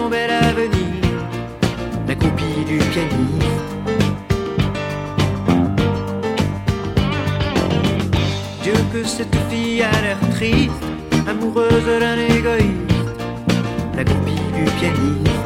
son bel avenir, la copie du pianiste. Dieu que cette fille a l'air triste, amoureuse d'un égoïste, la copie du pianiste.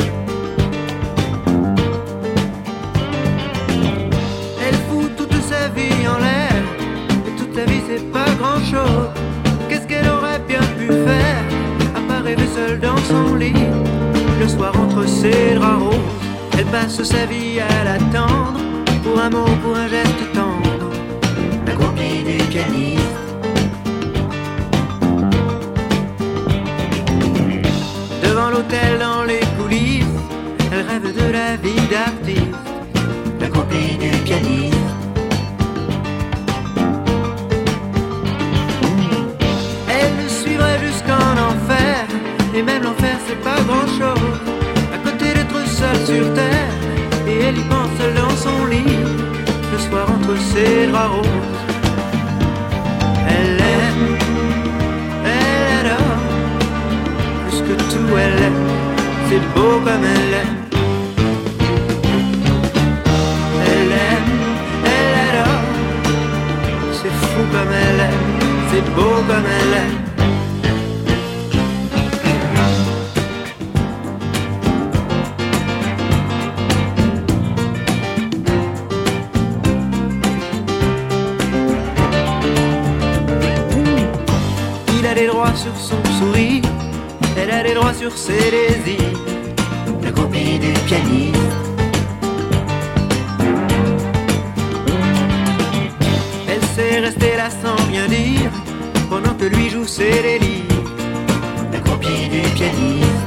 Elle fout toute sa vie en l'air, et toute sa vie c'est pas grand chose. Qu'est-ce qu'elle aurait bien pu faire, à part rêver seule dans son lit, le soir entre ses draps roses. Elle passe sa vie à l'attendre, pour un mot, pour un geste tendre, la copie du pianiste. Devant l'hôtel, dans les coulisses, elle rêve de la vie d'artiste, la copie du pianiste. Elle suivrait jusqu'en enfer, et même l'enfer c'est pas grand chose, à côté d'être seule sur terre, et elle y pense seule dans son lit, le soir entre ses draps roses. Elle aime, elle adore, plus que tout elle aime, c'est beau comme elle aime. Elle aime, elle adore, c'est fou comme elle aime, c'est beau comme elle aime. Il a des droits sur son sourire, elle a des droits sur ses désirs, la copie du pianiste. Elle sait rester là sans rien dire, pendant que lui joue ses délires, la copie du pianiste.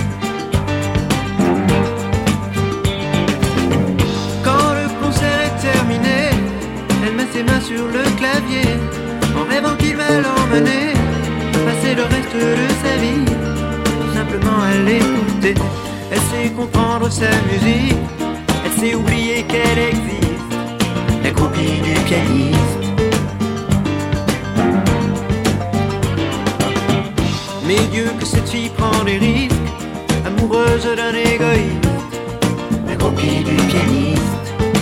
Quand le concert est terminé, elle met ses mains sur le clavier, en rêvant qu'il va l'emmener, passer le reste de sa vie, tout simplement à l'écouter. Elle sait comprendre sa musique, elle sait oublier qu'elle existe, la copie du pianiste. Mais Dieu que cette fille prend des risques, amoureuse d'un égoïste, la copie du pianiste.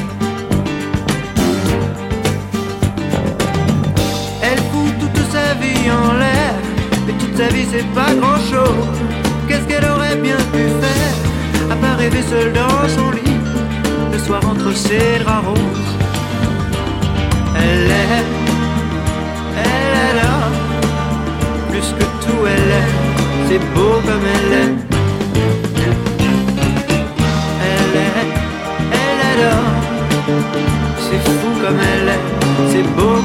Elle fout toute sa vie en l'air, mais toute sa vie c'est pas grand chose. Qu'est-ce qu'elle aurait bien pu faire, à part rêver seule dans son lit, le soir entre ses draps roses. Elle aime, elle adore, plus que tout elle aime, c'est beau comme elle aime. Elle aime, elle adore, c'est fou comme elle aime, c'est beau